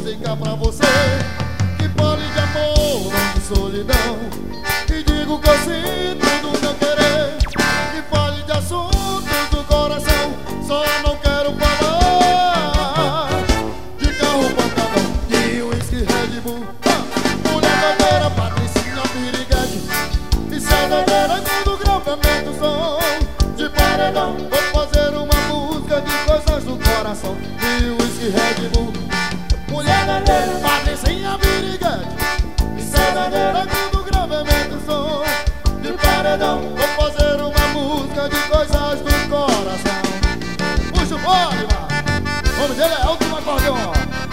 música pra você que fale de amor, não de solidão. E digo que eu sinto do meu querer, que fale de assuntos do coração. Só não quero falar de carro pancadão, de uísque Red Bull, mulher doideira, patricinha, piriguete. Isso é doideira quando gravamento som de paredão. Vou fazer uma música de coisas do coração, de uísque Red Bull, mulher doideira, patricinha, piriguete. Isso é doideira quando gravamento som de paredão. Vou fazer uma música de coisas do coração. Puxa o fole, mano. O nome dele é Último Acordeon.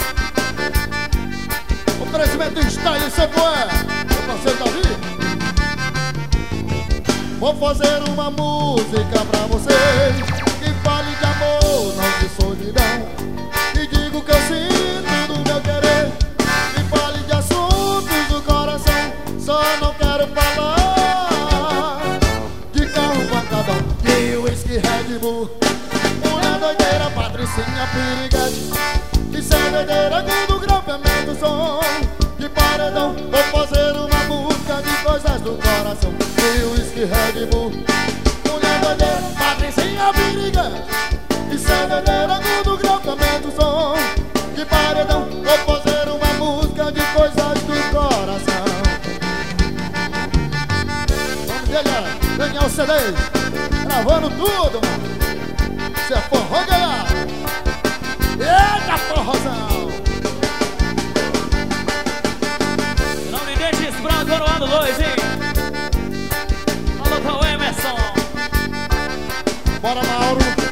Oferecimento de style Sepoé, meu parceiro Davi. Vou fazer uma música pra você que fale de amor, não de solidão. E digo que eu sinto do meu querer, que fale de assuntos do coração. Só não quero falar de carro pancadão, de uísque Red Bull, mulher doideira, patricinha, piriguete. Isso é doideira quando gravamento som de paredão. Vou fazer uma música de coisas do coração, de uísque Red Bull, mulher doideira, patricinha, piriguete. Isso é doideira quando gravamento som de paredão. Vou fazer uma música de coisas do coração. O nome dele é Daniel CD, gravando tudo, mano. Isso é forró, galera. Eita, forrozão. Não me deixes branco no ano 2, hein? Alô, Emerson. Bora, Mauro.